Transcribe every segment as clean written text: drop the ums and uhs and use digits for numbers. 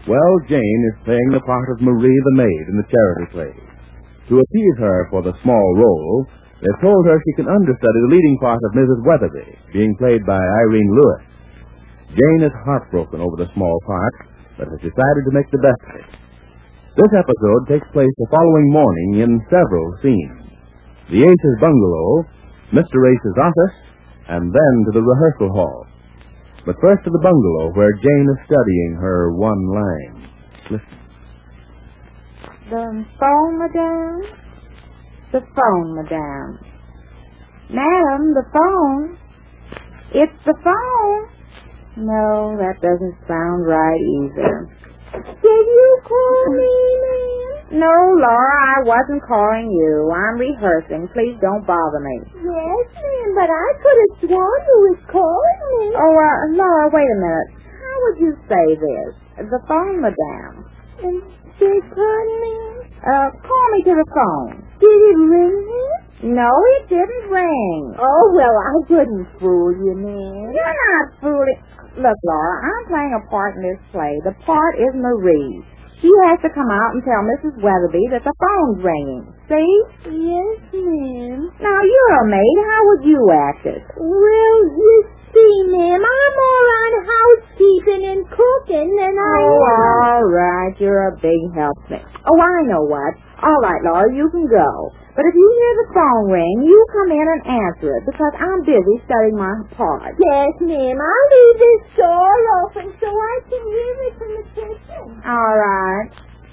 Well, Jane is playing the part of Marie the maid in the charity play. To appease her for the small role, they've told her she can understudy the leading part of Mrs. Weatherby, being played by Irene Lewis. Jane is heartbroken over the small part, but has decided to make the best of it. This episode takes place the following morning in several scenes. The Ace's bungalow, Mr. Ace's office, and then to the rehearsal hall. But first to the bungalow where Jane is studying her one line. Listen. The phone, madame? The phone, madame. Madam, the phone. It's the phone. No, that doesn't sound right either. Did you call me, ma'am? No, Laura, I wasn't calling you. I'm rehearsing. Please don't bother me. Yes, ma'am, but I could have sworn you was calling me. Oh, Laura, wait a minute. How would you say this? The phone, madame. And beg pardon, ma'am? Call me to the phone. Did it ring, ma'am? No, it didn't ring. Oh, well, I wouldn't fool you, ma'am. You're not fooling. Look, Laura, I'm playing a part in this play. The part is Marie. She has to come out and tell Mrs. Weatherby that the phone's ringing. See? Yes, ma'am. Now, you're a maid. How would you act it? Well, you see, ma'am, I'm more on housekeeping and cooking than I am. All right. You're a big help to me. Oh, I know what. All right, Laura, you can go. But if you hear the phone ring, you come in and answer it, because I'm busy studying my part. Yes, ma'am. I'll leave this door open so I can hear it from the kitchen. All right.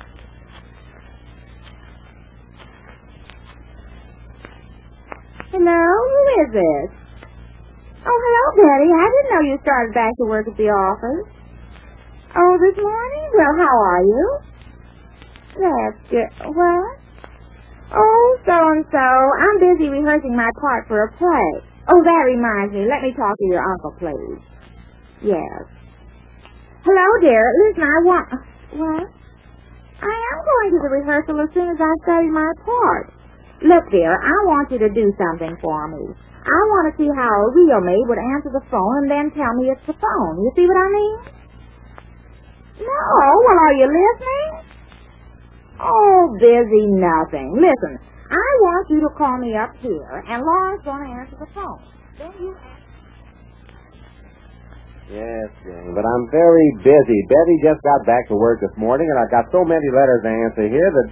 Hello? Who is this? Oh, hello, Betty. I didn't know you started back to work at the office. Oh, this morning? Well, how are you? That's good. What? Oh, so-and-so. I'm busy rehearsing my part for a play. Oh, that reminds me. Let me talk to your uncle, please. Yes. Hello, dear. Listen, I want... What? I am going to the rehearsal as soon as I study my part. Look, dear, I want you to do something for me. I want to see how a real maid would answer the phone and then tell me it's the phone. You see what I mean? No. Well, are you listening? Oh, busy nothing. Listen, I want you to call me up here, and Laura's going to answer the phone. Then you answer. Yes, Jane, but I'm very busy. Betty just got back to work this morning, and I've got so many letters to answer here that...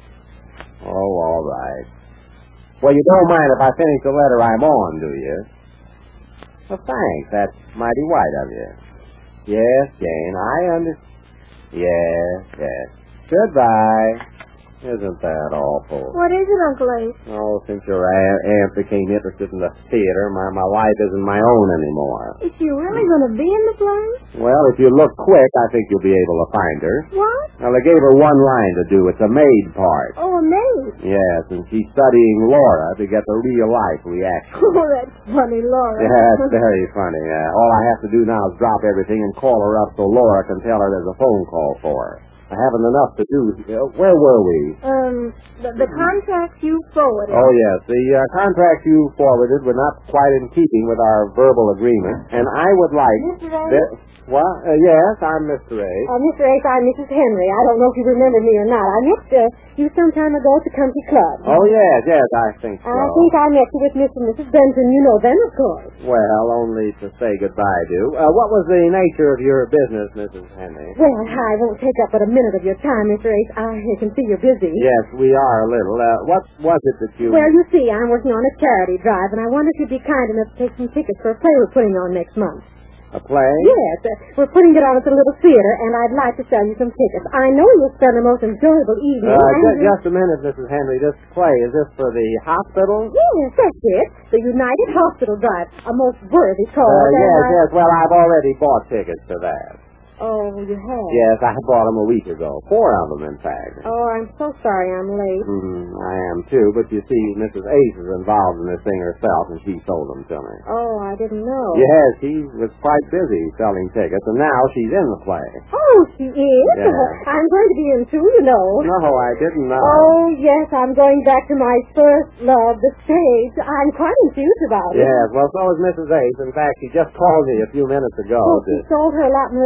Oh, all right. Well, you don't mind if I finish the letter I'm on, do you? Well, thanks. That's mighty white of you. Yes, Jane, I understand. Yes. Goodbye. Isn't that awful? What is it, Uncle Ace? Oh, since your aunt became interested in the theater, my life isn't my own anymore. Is she really going to be in the play? Well, if you look quick, I think you'll be able to find her. What? Well, they gave her one line to do. It's a maid part. Oh, a maid? Yes, and she's studying Laura to get the real-life reaction. Oh, that's funny, Laura. Yeah, it's very funny. All I have to do now is drop everything and call her up so Laura can tell her there's a phone call for her. I haven't enough to do. Where were we? The contracts you forwarded. Oh, yes. The contracts you forwarded were not quite in keeping with our verbal agreement, and I would like... Mr. Ace? What? Yes, I'm Mr. Ace. Mr. Ace, I'm Mrs. Henry. I don't know if you remember me or not. I met you some time ago at the country club. Oh, yes, I think so. I think I met you with Mr. and Mrs. Benson. You know them, of course. Well, only to say goodbye to. What was the nature of your business, Mrs. Henry? Well, I won't take up but a minute of your time, Mr. Ace. I can see you're busy. Yes, we are a little. What was it that you... Well, you see, I'm working on a charity drive, and I wonder if you'd be kind enough to take some tickets for a play we're putting on next month. A play? Yes, we're putting it on at the little theater, and I'd like to sell you some tickets. I know you'll spend the most enjoyable evening. Just a minute, Mrs. Henry. This play, is this for the hospital? Yes, that's it. The United Hospital Drive, a most worthy cause. Yes. Well, I've already bought tickets for that. Oh, you have? Yes, I bought them a week ago. 4 of them, in fact. Oh, I'm so sorry I'm late. I am, too. But you see, Mrs. Ace is involved in this thing herself, and she sold them to me. Oh, I didn't know. Yes, she was quite busy selling tickets, and now she's in the play. Oh, she is? Yes. I'm going to be in, too, you know. No, I didn't know. Oh, yes, I'm going back to my first love, the stage. I'm quite enthused about it. Yes, well, so is Mrs. Ace. In fact, she just called me a few minutes ago. Oh, she sold her allotment of tickets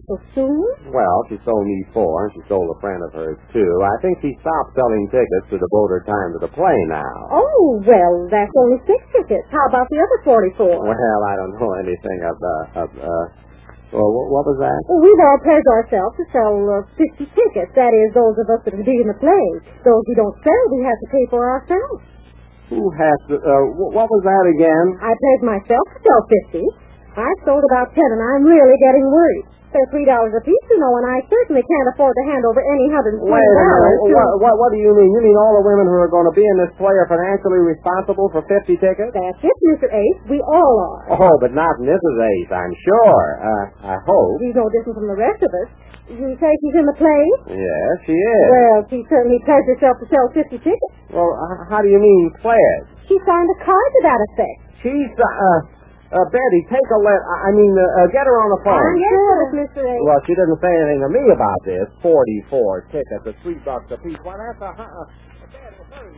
So soon? Well, she sold me 4, and she sold a friend of hers 2. I think she stopped selling tickets to devote her time to the play now. Oh, well, that's only 6 tickets. How about the other 44? Well, I don't know anything well, what was that? Well, we've all pledged ourselves to sell 50 tickets. That is, those of us that will be in the play. Those we don't sell, we have to pay for ourselves. Who has to, what was that again? I pledged myself to sell 50. I've sold about 10, and I'm really getting worried. They're $3 apiece, you know, and I certainly can't afford to hand over any $120. Wait a minute. What do you mean? You mean all the women who are going to be in this play are financially responsible for 50 tickets? That's it, Mr. Ace. We all are. Oh, but not Mrs. Ace, I'm sure. I hope. She's no different from the rest of us. You say she's in the play? Yes, she is. Well, she certainly pledged herself to sell 50 tickets. Well, how do you mean pledge? She signed a card to that effect. She's, Betty, take a get her on the phone. I'm sure, Mr. Ace. Well, she didn't say anything to me about this. 44 tickets at $3 apiece. Why, that's Betty, hurry.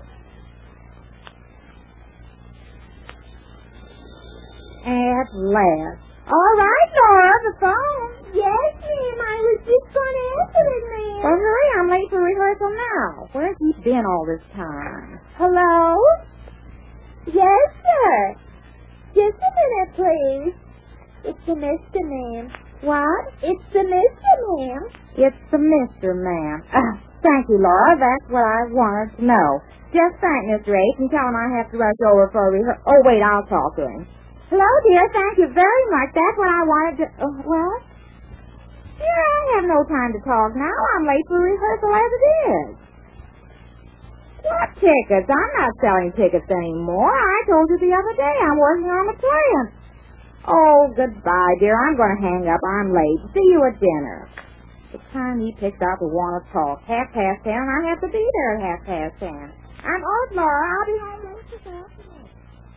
At last. All right, Laura, the phone. Yes, ma'am. I was just going to answer it, ma'am. Well, hurry. I'm late for rehearsal now. Where's he been all this time? Hello? Yes, sir. Just a minute, please. It's the Mr. Ma'am. What? It's the Mr. Ma'am. It's the Mr. Ma'am. Thank you, Laura. That's what I wanted to know. Just thank Mr. Ace and tell him I have to rush over for a rehearsal. Oh, wait, I'll talk to him. Hello, dear. Thank you very much. That's what I wanted to... what? Dear, I have no time to talk now. I'm late for rehearsal as it is. What tickets? I'm not selling tickets anymore. I told you the other day I'm working on the plan. Oh, goodbye, dear. I'm going to hang up. I'm late. See you at dinner. The time he picked out to want to talk. 10:30, and I have to be there at 10:30. I'm off, Laura. I'll be home late this afternoon.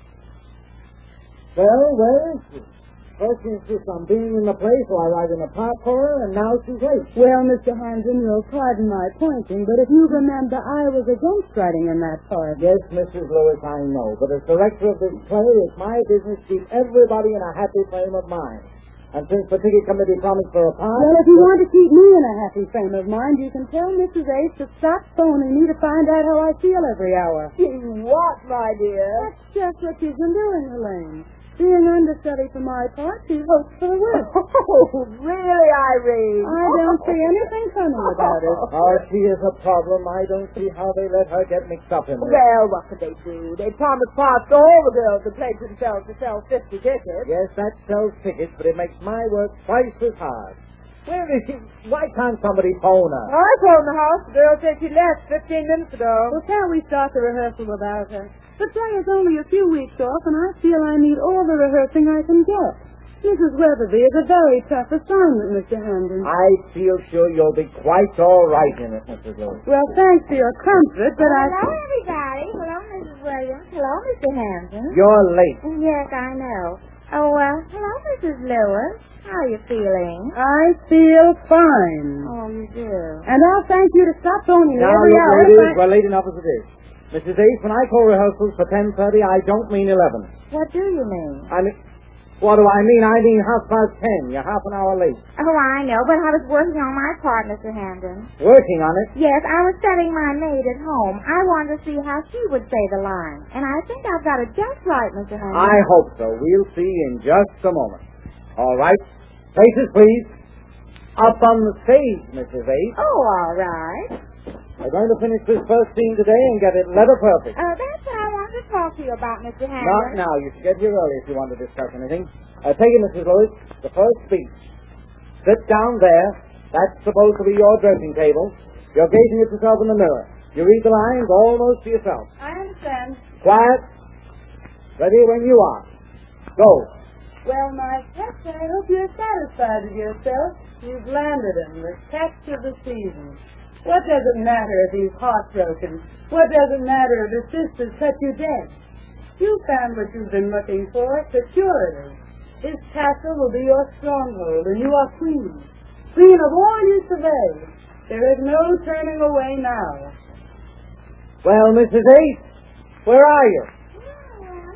Well, where is she? First she insists on being in the play, so I write in a part for her, and now she's late. Well, Mr. Hanson, you'll pardon my pointing, but if you remember, I was against writing in that part. Yes, Mrs. Lewis, I know, but as director of this play, it's my business to keep everybody in a happy frame of mind. And since the ticket committee promised for a part... Well, if you want to keep me in a happy frame of mind, you can tell Mrs. Ace to stop phoning me to find out how I feel every hour. What, my dear? That's just what she's been doing, Elaine. Being understudy for my part, she hopes for the worst. Oh, really, Irene? I don't see anything funny about it. Oh, she is a problem. I don't see how they let her get mixed up in this. Well, what could they do? They promised parts to all the girls who pledged themselves to sell 50 tickets. Yes, that sells tickets, but it makes my work twice as hard. Where is she? Why can't somebody phone her? I phoned the house. The girl said she left 15 minutes ago. Well, can't we start the rehearsal without her? The play is only a few weeks off, and I feel I need all the rehearsing I can get. Mrs. Weatherby is a very tough assignment, Mr. Hamden. I feel sure you'll be quite all right in it, Mrs. Lewis. Well, thanks for your comfort, but Hello, everybody. Hello, Mrs. Williams. Hello, Mr. Hampton. You're late. Yes, I know. Oh, hello, Mrs. Lewis. How are you feeling? I feel fine. Oh, you do? And I'll thank you to stop phoning me Now, every look, hour. ladies, we're late enough as it is. Mrs. Ace, when I call rehearsals for 10:30, I don't mean 11. What do you mean? What do I mean? I mean 10:30. You're half an hour late. Oh, I know, but I was working on my part, Mr. Hampton. Working on it? Yes, I was studying my maid at home. I wanted to see how she would say the line. And I think I've got it just right, Mr. Hampton. I hope so. We'll see in just a moment. All right. Faces, please. Up on the stage, Mrs. Ace. Oh, all right. We're going to finish this first scene today and get it letter perfect. That's what I wanted to talk to you about, Mr. Not Hampton. now. You should get here early if you want to discuss anything. Take it, Mrs. Lewis. The first speech. Sit down there. That's supposed to be your dressing table. You're gazing at yourself in the mirror. You read the lines almost to yourself. I understand. Quiet. Ready when you are. Go. Well, my pet, I hope you're satisfied with yourself. You've landed him, the catch of the season. What does it matter if he's heartbroken? What does it matter if his sisters cut you dead? You found what you've been looking for, security. This castle will be your stronghold, and you are queen. Queen of all you survey. There is no turning away now. Well, Mrs. Ace, where are you?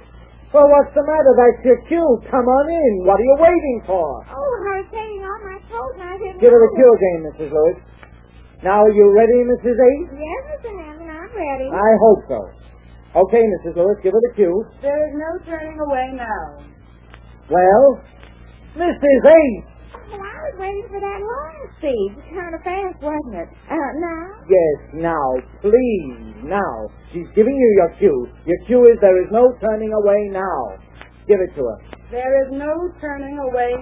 Well, what's the matter? That's your cue. Come on in. What are you waiting for? Oh, I was taking off my coat and I didn't Give her the know cue it. again, Mrs. Lewis. Now, are you ready, Mrs. Ace? Yes, Mr. Hammond, I'm ready. I hope so. Okay, Mrs. Lewis, give her the cue. There is no turning away now. Well, Mrs. Ace. Well, I was waiting for that long speed. Kind of fast, wasn't it? Now? Yes, now, please, now. She's giving you your cue. Your cue is there is no turning away now. Give it to her. There is no turning away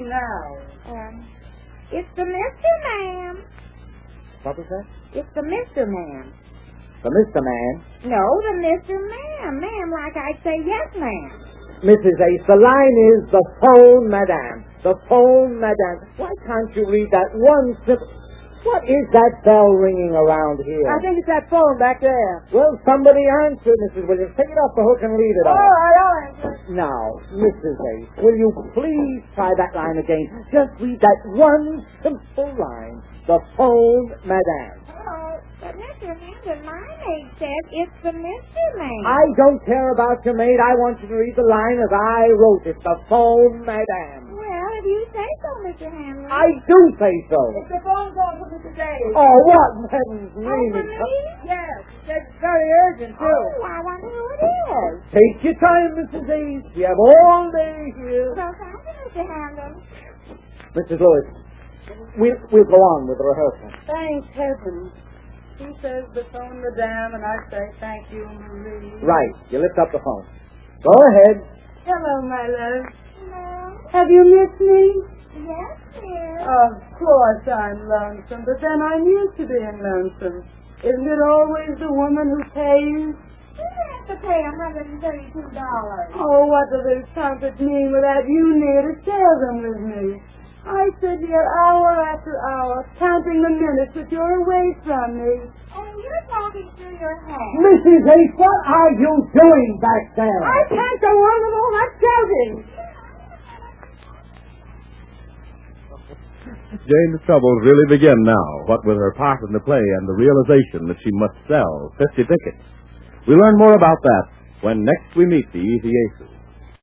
now. It's the Mr. Ma'am. What was that? It's the Mr. Ma'am. The Mr. Man. No, the Mr. Ma'am. Ma'am, like I'd say yes, ma'am. Mrs. Ace, the line is the phone, madame. The phone, madame. Why can't you read that one simple... What is that bell ringing around here? I think it's that phone back there. Well, somebody answer, Mrs. Williams. Take it off the hook and leave it All on. right, I'll answer. Now, Mrs. Ace, will you please try that line again? Just read that one simple line. The phone, madame. Oh, but Mr. Hammond, my maid says it's the Mr. Ma'am. I don't care about your maid. I want you to read the line as I wrote it. The phone, madame. Well, if you say so, Mr. Hammond. I do say so. It's the phone call for Mr. Dave. Oh, what? Heaven's Oh, name for is... me? Yes, it's very urgent, too. Oh, I wonder who it is. Take your time, Mrs. Ace. We have all day here. So, thank you, Mr. Hammond. Mrs. Lewis, we'll go on with the rehearsal. Thank heaven. He says the phone, madame, and I say thank you, Marie. Right. You lift up the phone. Go ahead. Hello, my love. Hello? Have you missed me? Yes, dear. Of course I'm lonesome, but then I'm used to being lonesome. Isn't it always the woman who pays? You have to pay $132. Oh, what does this trumpet mean without you near to share them with me? I sit here hour after hour, counting the minutes that you're away from me. And you're talking through your hat. Mrs. Ace, what are you doing back there? I can't go on with all that shouting. Jane's troubles really begin now, what with her part in the play and the realization that she must sell 50 tickets. We'll learn more about that when next we meet the Easy Aces.